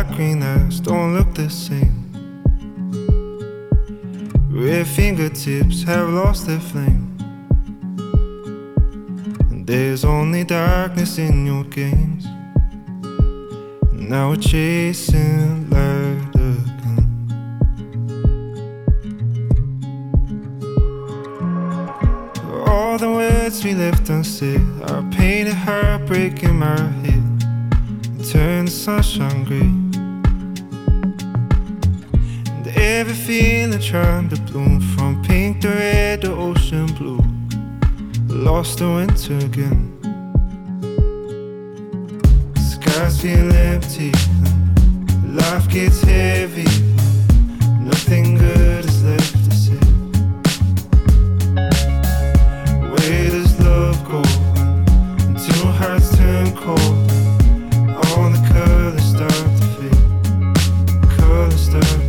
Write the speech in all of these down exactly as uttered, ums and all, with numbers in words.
like green eyes don't look the same. Red fingertips have lost their flame, and there's only darkness in your games. And now we're chasing light again. All the words we left unsaid, I painted heartbreak in my head and turned the sunshine grey. Every feeling trying to bloom, from pink to red to ocean blue, lost the winter again. Skies feel empty, life gets heavy, nothing good is left to say. Where does love go when two hearts turn cold? All the colors start to fade, colors start to fade.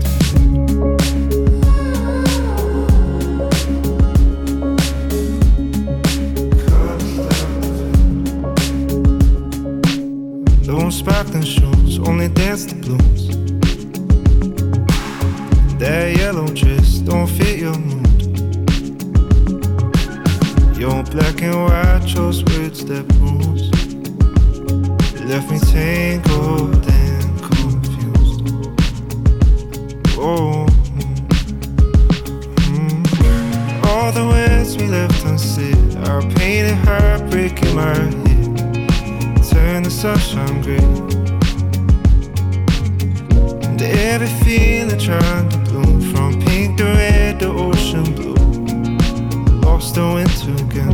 Sparkling shoes only dance the blues. That yellow dress don't fit your mood. Your black and white chose words that bruise, left me tangled and confused. Oh, mm. All the words we left unsaid, I painted heartbreak in my head, turn the sunshine grey. And every feeling trying to bloom, from pink to red to ocean blue, lost the winter again.